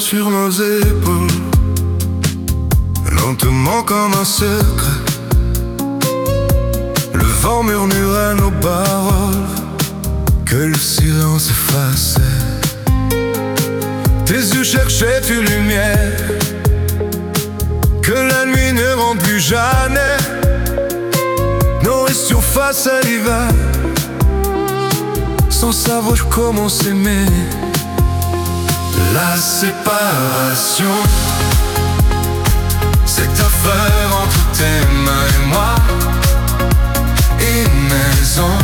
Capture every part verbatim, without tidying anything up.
sur nos épaules, lentement comme un secret. Le vent murmurait nos paroles, que le silence effaçait. Tes yeux cherchaient une lumière que la nuit ne rend plus jamais. Nous restions face à l'hiver, sans savoir comment s'aimer. La séparation, cette affaire entre tes mains et moi. Une maison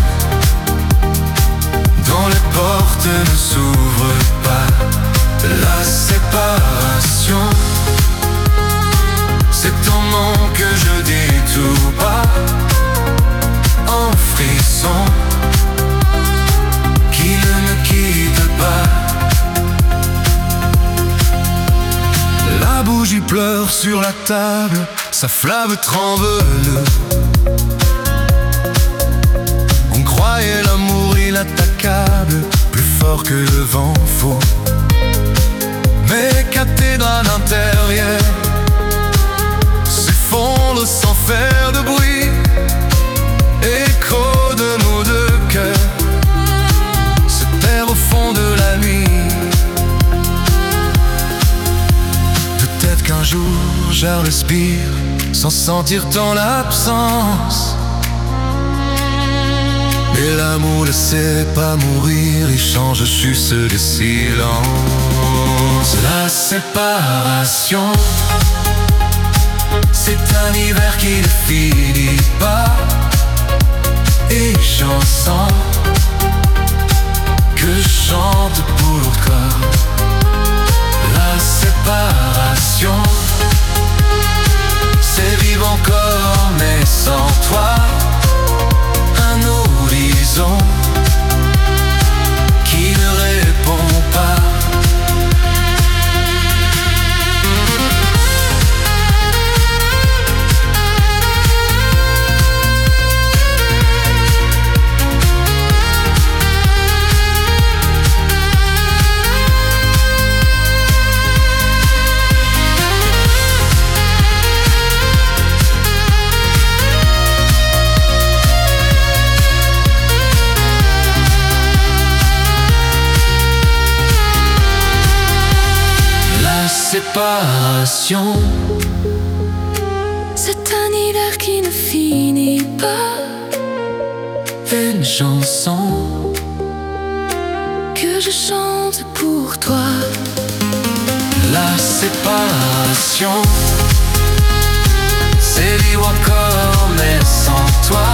dont les portes ne s'ouvrent pas. La séparation, c'est ton nom que je dis tout bas, en frisson, qui ne me quitte pas. La bougie pleure sur la table, sa flamme tremble. On croyait l'amour inattaquable, plus fort que le vent faux. Mais cathédrale intérieure s'effondre sans faire de bruit. Écho de nos deux cœurs se perd au fond de la nuit. Peut-être qu'un jour je respire sans sentir ton absence. Mais l'amour ne sait pas mourir, il change juste le silence. La séparation, c'est un hiver qui ne finit pas. Et j'en sens que je chante pour toi. La séparation, c'est vivre encore mais sans toi. Un horizon qui ne répond pas. Séparation, c'est un hiver qui ne finit pas. une chanson que je chante pour toi. La séparation, c'est vivre encore mais sans toi.